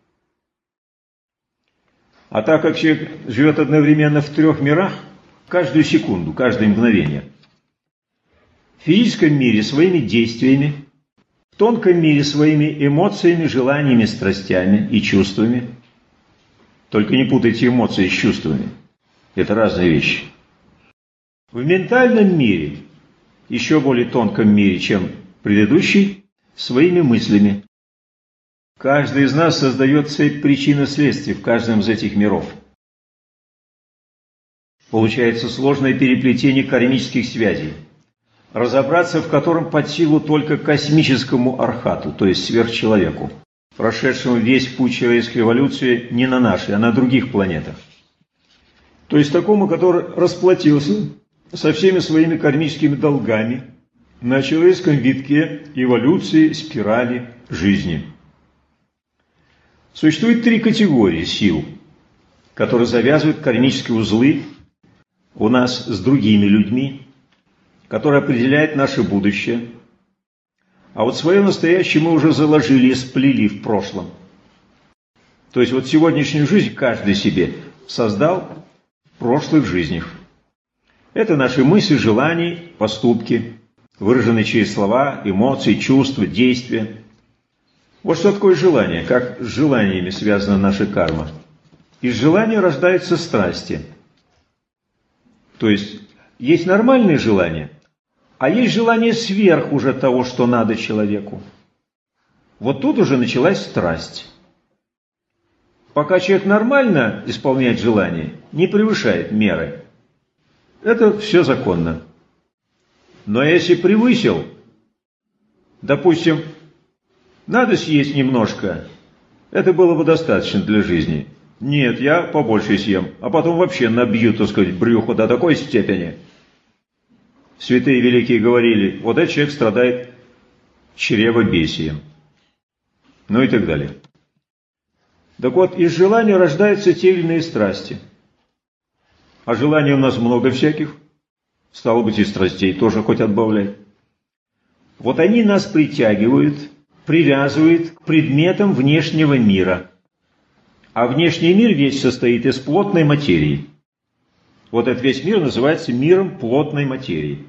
А так как человек живет одновременно в 3 мирах, каждую секунду, каждое мгновение, в физическом мире своими действиями, в тонком мире своими эмоциями, желаниями, страстями и чувствами. Только не путайте эмоции с чувствами. Это разные вещи. В ментальном мире, еще более тонком мире, чем предыдущий, своими мыслями. Каждый из нас создает цепь причин и следствий в каждом из этих миров. Получается сложное переплетение кармических связей, разобраться в котором под силу только космическому архату, то есть сверхчеловеку, прошедшему весь путь человеческой эволюции не на нашей, а на других планетах. То есть такому, который расплатился со всеми своими кармическими долгами на человеческом витке эволюции спирали жизни. Существует 3 категории сил, которые завязывают кармические узлы у нас с другими людьми, которые определяют наше будущее. А вот свое настоящее мы уже заложили и сплели в прошлом. То есть вот сегодняшнюю жизнь каждый себе создал в прошлых жизнях. Это наши мысли, желания, поступки, выраженные через слова, эмоции, чувства, действия. Вот что такое желание, как с желаниями связана наша карма. Из желания рождаются страсти. То есть нормальные желания, а есть желание сверх уже того, что надо человеку. Вот тут уже началась страсть. Пока человек нормально исполняет желание, не превышает меры, это все законно. Но если превысил, допустим, надо съесть немножко, это было бы достаточно для жизни. Нет, я побольше съем, а потом вообще набью, так сказать, брюхо до такой степени. Святые великие говорили, вот этот человек страдает чревобесием. Ну и так далее. Так вот, из желания рождаются те или иные страсти. А желаний у нас много всяких. Стало быть, и страстей тоже хоть отбавляй. Вот они нас притягивают, привязывают к предметам внешнего мира. А внешний мир весь состоит из плотной материи. Вот этот весь мир называется миром плотной материи.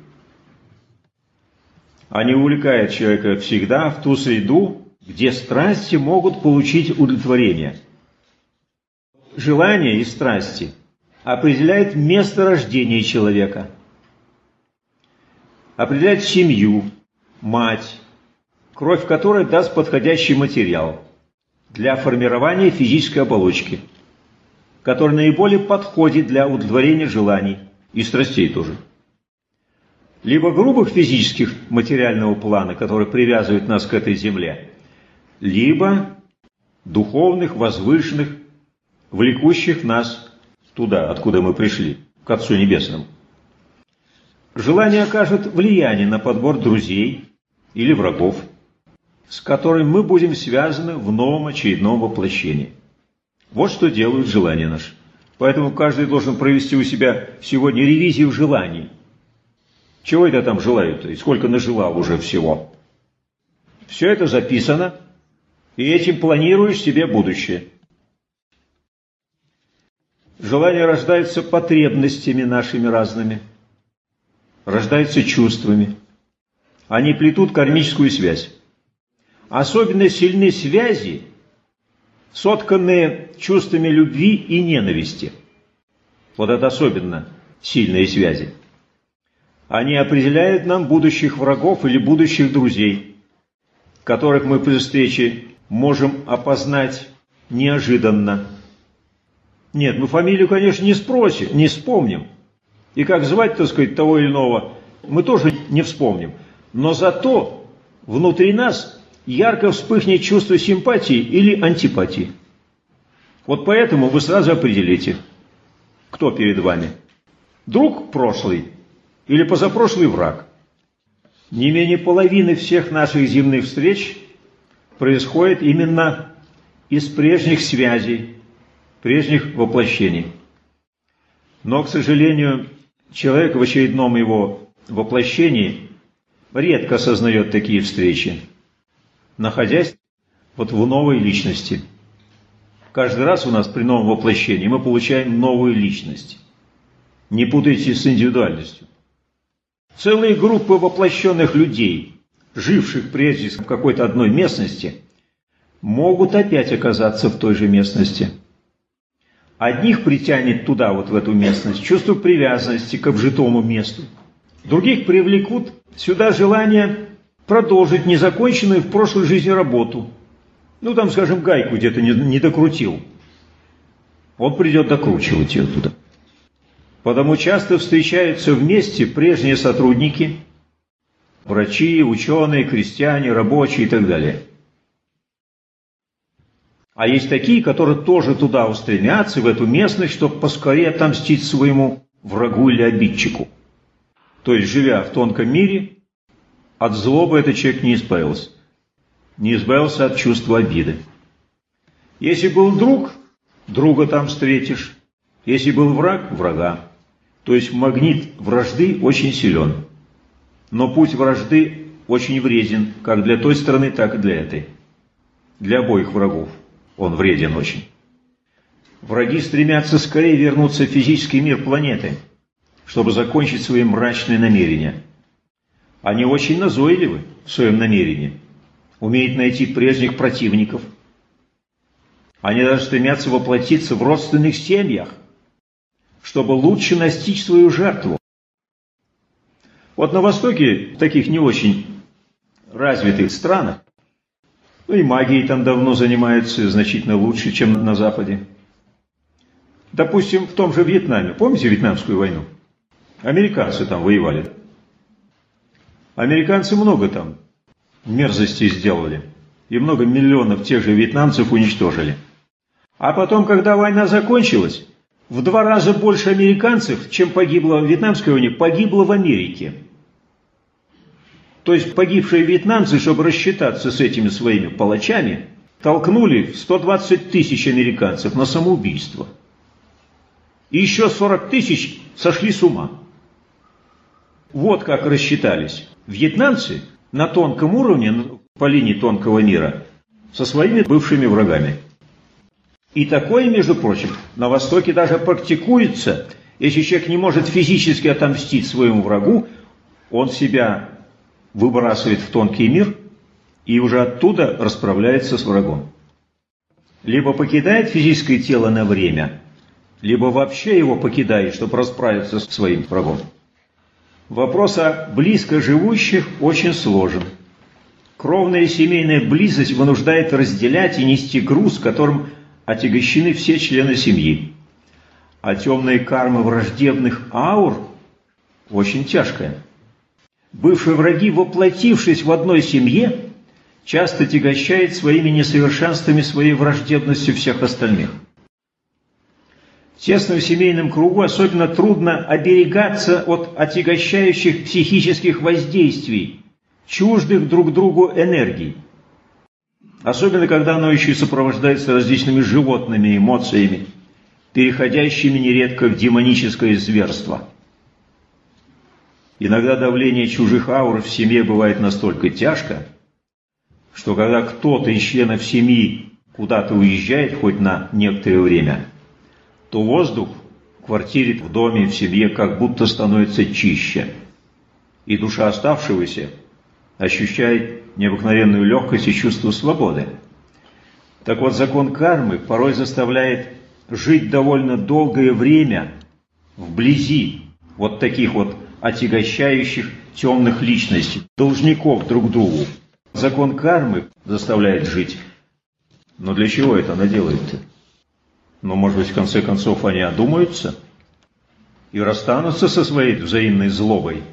Они увлекают человека всегда в ту среду, где страсти могут получить удовлетворение. Желания и страсти определяют место рождения человека, определяют семью, мать, кровь которой даст подходящий материал для формирования физической оболочки. который наиболее подходит для удовлетворения желаний и страстей тоже. Либо грубых физических материального плана, который привязывает нас к этой земле, либо духовных, возвышенных, влекущих нас туда, откуда мы пришли, к Отцу Небесному. Желание окажет влияние на подбор друзей или врагов, с которыми мы будем связаны в новом очередном воплощении. Вот что делают желания наши. Поэтому каждый должен провести у себя сегодня ревизию желаний. Чего это там желают-то? И сколько нажелал уже всего? Все это записано, и этим планируешь себе будущее. Желания рождаются потребностями нашими разными, рождаются чувствами. Они плетут кармическую связь. Особенно сильны связи, сотканные чувствами любви и ненависти. Вот это особенно сильные связи. Они определяют нам будущих врагов или будущих друзей, которых мы при встрече можем опознать неожиданно. Нет, мы фамилию, конечно, не спросим, не вспомним. И как звать, так сказать, того или иного, мы тоже не вспомним. Но зато внутри нас ярко вспыхнет чувство симпатии или антипатии. Вот поэтому вы сразу определите, кто перед вами. Друг прошлый или позапрошлый враг. Не менее половины всех наших земных встреч происходит именно из прежних связей, прежних воплощений. Но, к сожалению, человек в очередном его воплощении редко осознает такие встречи, находясь вот в новой личности. Каждый раз у нас при новом воплощении мы получаем новую личность. Не путайте с индивидуальностью. Целые группы воплощенных людей, живших прежде в какой-то одной местности, могут опять оказаться в той же местности. Одних притянет туда, вот в эту местность, чувство привязанности к обжитому месту. Других привлекут сюда желание продолжить незаконченную в прошлой жизни работу. Ну, там, скажем, гайку где-то не докрутил. Он придет докручивать ее туда. Потому часто встречаются вместе прежние сотрудники, врачи, ученые, крестьяне, рабочие и так далее. А есть такие, которые тоже туда устремятся, в эту местность, чтобы поскорее отомстить своему врагу или обидчику. То есть, живя в тонком мире, от злобы этот человек не избавился. Не избавился от чувства обиды. Если был друг, друга там встретишь. Если был враг, врага. То есть магнит вражды очень силен. Но путь вражды очень вреден, как для той стороны, так и для этой. Для обоих врагов он вреден очень. Враги стремятся скорее вернуться в физический мир планеты, чтобы закончить свои мрачные намерения. Они очень назойливы в своем намерении, умеют найти прежних противников. Они даже стремятся воплотиться в родственных семьях, чтобы лучше настичь свою жертву. Вот на Востоке, в таких не очень развитых странах, ну и магией там давно занимаются значительно лучше, чем на Западе. Допустим, в том же Вьетнаме, помните Вьетнамскую войну? Американцы там воевали. Американцы много там мерзостей сделали. И много миллионов тех же вьетнамцев уничтожили. А потом, когда война закончилась, в 2 раза больше американцев, чем погибло в Вьетнамской войне, погибло в Америке. То есть погибшие вьетнамцы, чтобы рассчитаться с этими своими палачами, толкнули 120 тысяч американцев на самоубийство. И еще 40 тысяч сошли с ума. Вот как рассчитались вьетнамцы на тонком уровне, по линии тонкого мира, со своими бывшими врагами. И такое, между прочим, на Востоке даже практикуется. Если человек не может физически отомстить своему врагу, он себя выбрасывает в тонкий мир и уже оттуда расправляется с врагом. Либо покидает физическое тело на время, либо вообще его покидает, чтобы расправиться с своим врагом. Вопрос о близко живущих очень сложен. Кровная и семейная близость вынуждает разделять и нести груз, которым отягощены все члены семьи. А темная карма враждебных аур очень тяжкая. Бывшие враги, воплотившись в одной семье, часто тягощают своими несовершенствами, своей враждебностью всех остальных. В тесном семейном кругу особенно трудно оберегаться от отягощающих психических воздействий, чуждых друг другу энергий. Особенно, когда оно еще и сопровождается различными животными эмоциями, переходящими нередко в демоническое зверство. Иногда давление чужих аур в семье бывает настолько тяжко, что когда кто-то из членов семьи куда-то уезжает хоть на некоторое время, то воздух в квартире, в доме, в семье как будто становится чище, и душа оставшегося ощущает необыкновенную легкость и чувство свободы. Так вот, закон кармы порой заставляет жить довольно долгое время вблизи вот таких вот отягощающих темных личностей, должников друг другу. Закон кармы заставляет жить. Но для чего это она делает-то? Но, может быть, в конце концов они одумаются и расстанутся со своей взаимной злобой.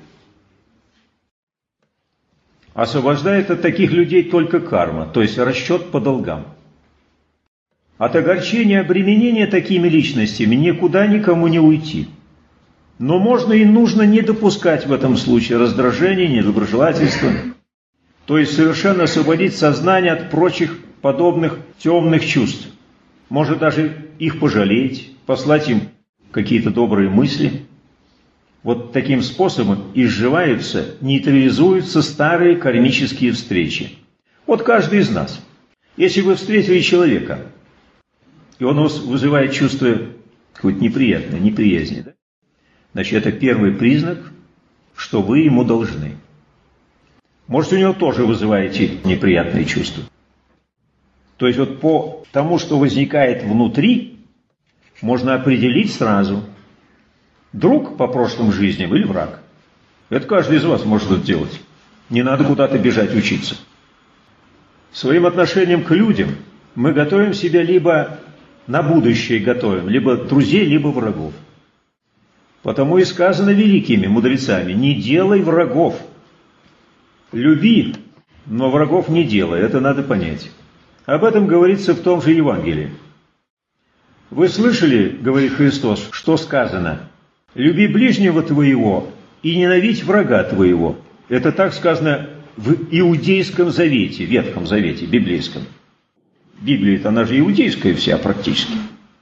Освобождает от таких людей только карма, то есть расчет по долгам. От огорчения, обременения такими личностями никуда никому не уйти. Но можно и нужно не допускать в этом случае раздражения, недоброжелательства. То есть совершенно освободить сознание от прочих подобных темных чувств. Может даже их пожалеть, послать им какие-то добрые мысли. Вот таким способом изживаются, нейтрализуются старые кармические встречи. Вот каждый из нас. Если вы встретили человека, и он у вас вызывает чувство какое-то неприятное, неприязни, да? Значит, это первый признак, что вы ему должны. Может, у него тоже вызываете неприятные чувства. То есть вот по тому, что возникает внутри, можно определить сразу, друг по прошлым жизням или враг. Это каждый из вас может это делать. Не надо куда-то бежать учиться. Своим отношением к людям мы готовим себя либо на будущее готовим, либо друзей, либо врагов. Потому и сказано великими мудрецами: не делай врагов. Люби, но врагов не делай. Это надо понять. Об этом говорится в том же Евангелии. Вы слышали, говорит Христос, что сказано: люби ближнего твоего и ненавидь врага твоего. Это так сказано в Иудейском Завете, Ветхом Завете, библейском. Библия-то, она же иудейская вся практически.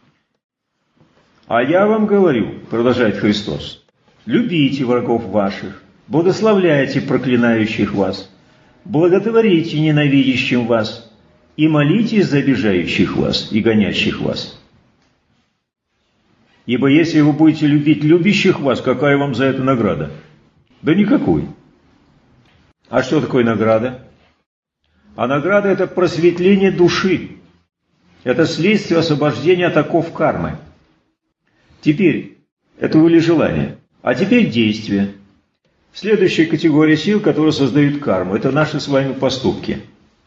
А я вам говорю, продолжает Христос, любите врагов ваших, благословляйте проклинающих вас, благотворите ненавидящим вас и молитесь за обижающих вас и гонящих вас. Ибо если вы будете любить любящих вас, какая вам за это награда? Да никакой. А что такое награда? А награда – это просветление души. Это следствие освобождения от оков кармы. Теперь, это были желания. А теперь действия. Следующая категория сил, которые создают карму, это наши с вами поступки.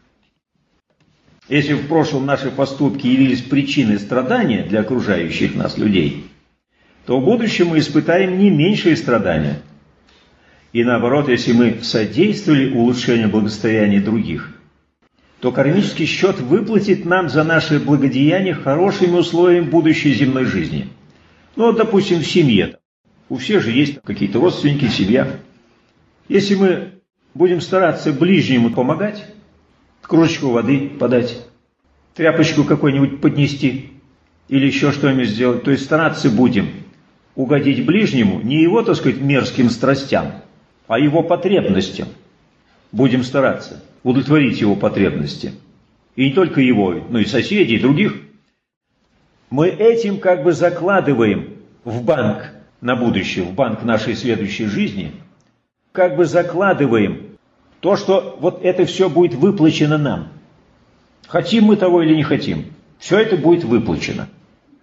Если в прошлом наши поступки явились причиной страдания для окружающих нас людей, то в будущем мы испытаем не меньшие страдания. И наоборот, если мы содействовали улучшению благосостояния других, то кармический счет выплатит нам за наши благодеяния хорошими условиями будущей земной жизни. Ну вот, допустим, в семье. У всех же есть какие-то родственники, семья. Если мы будем стараться ближнему помогать, кружечку воды подать, тряпочку какой-нибудь поднести или еще что-нибудь сделать, то есть стараться будем угодить ближнему не его, так сказать, мерзким страстям, а его потребностям. Будем стараться удовлетворить его потребности. И не только его, но и соседей, и других. Мы этим как бы закладываем в банк на будущее, в банк нашей следующей жизни, как бы закладываем то, что вот это все будет выплачено нам. Хотим мы того или не хотим, все это будет выплачено.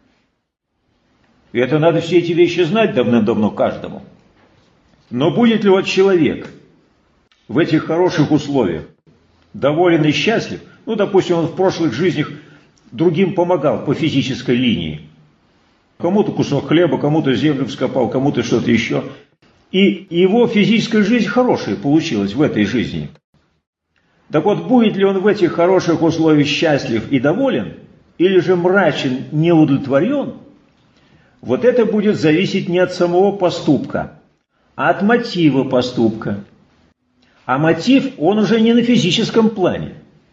И это надо все эти вещи знать давным-давно каждому. Но будет ли вот человек в этих хороших условиях доволен и счастлив? Ну, допустим, он в прошлых жизнях другим помогал по физической линии. Кому-то кусок хлеба, кому-то землю вскопал, кому-то что-то еще. И его физическая жизнь хорошая получилась в этой жизни. Так вот, будет ли он в этих хороших условиях счастлив и доволен, или же мрачен, не удовлетворен, вот это будет зависеть не от самого поступка, а от мотива поступка. А мотив, он уже не на физическом плане,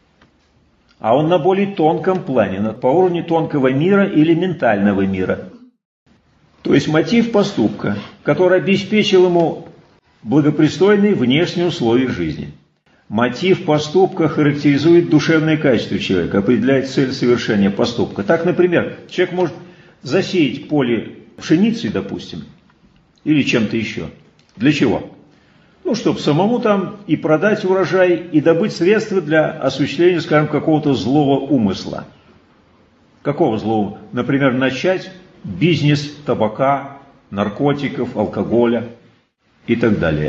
а он на более тонком плане, по уровню тонкого мира или ментального мира. То есть мотив поступка, который обеспечил ему благопристойные внешние условия жизни. Мотив поступка характеризует душевные качества человека, определяет цель совершения поступка. Так, например, человек может засеять поле пшеницей, допустим, или чем-то еще. Для чего? Ну, чтобы самому там и продать урожай, и добыть средства для осуществления, скажем, какого-то злого умысла. Какого злого? Например, начать бизнес табака, наркотиков, алкоголя и так далее.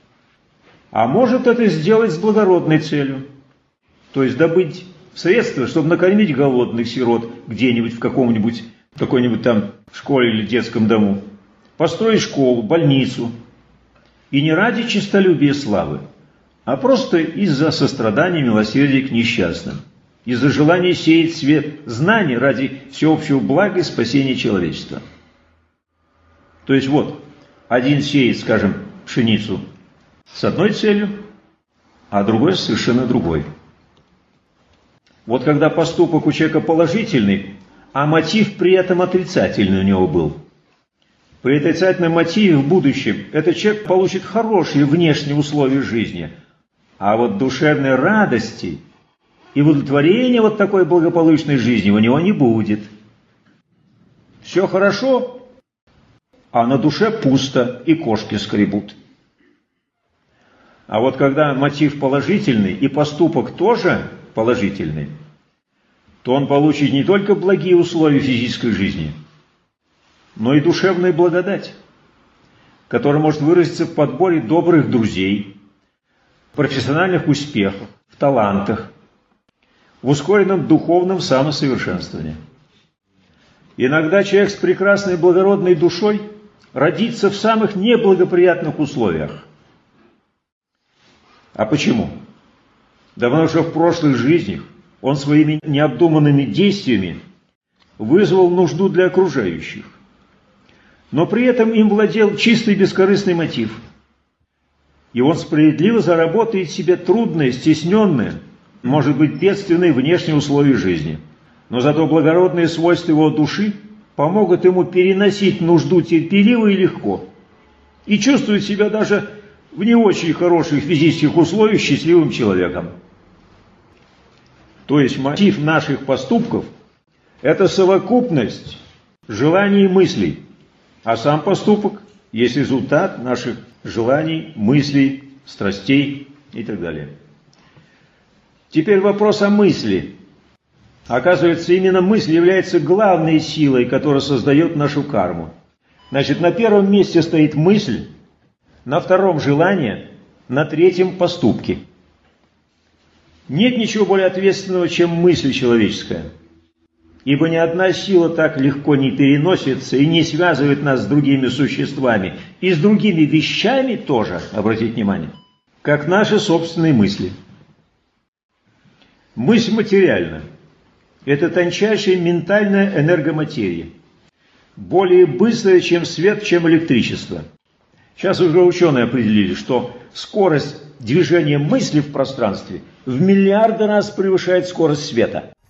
А может это сделать с благородной целью. То есть добыть средства, чтобы накормить голодных сирот где-нибудь в какой-нибудь там школе или детском дому. Построить школу, больницу. И не ради честолюбия и славы, а просто из-за сострадания и милосердия к несчастным. Из-за желания сеять свет знаний ради всеобщего блага и спасения человечества. То есть вот, один сеет, скажем, пшеницу с одной целью, а другой совершенно другой. Вот когда поступок у человека положительный, а мотив при этом отрицательный у него был. При отрицательном мотиве в будущем этот человек получит хорошие внешние условия жизни, а вот душевной радости и удовлетворения вот такой благополучной жизни у него не будет. Все хорошо, а на душе пусто и кошки скребут. А вот когда мотив положительный и поступок тоже положительный, то он получит не только благие условия физической жизни, но и душевную благодать, которая может выразиться в подборе добрых друзей, в профессиональных успехах, в талантах, в ускоренном духовном самосовершенствовании. Иногда человек с прекрасной благородной душой родится в самых неблагоприятных условиях. А почему? Да потому что в прошлых жизнях он своими необдуманными действиями вызвал нужду для окружающих. Но при этом им владел чистый бескорыстный мотив. И он справедливо заработает себе трудные, стесненные, может быть, бедственные внешние условия жизни. Но зато благородные свойства его души помогут ему переносить нужду терпеливо и легко. И чувствовать себя даже в не очень хороших физических условиях счастливым человеком. То есть мотив наших поступков – это совокупность желаний и мыслей. А сам поступок есть результат наших желаний, мыслей, страстей и так далее. Теперь вопрос о мысли. Оказывается, именно мысль является главной силой, которая создает нашу карму. Значит, на первом месте стоит мысль, на втором – желание, на третьем – поступки. Нет ничего более ответственного, чем мысль человеческая. Ибо ни одна сила так легко не переносится и не связывает нас с другими существами, и с другими вещами тоже, обратите внимание, как наши собственные мысли. Мысль материальна. Это тончайшая ментальная энергоматерия. Более быстрая, чем свет, чем электричество. Сейчас уже ученые определили, что скорость движения мысли в пространстве в миллиарды раз превышает скорость света.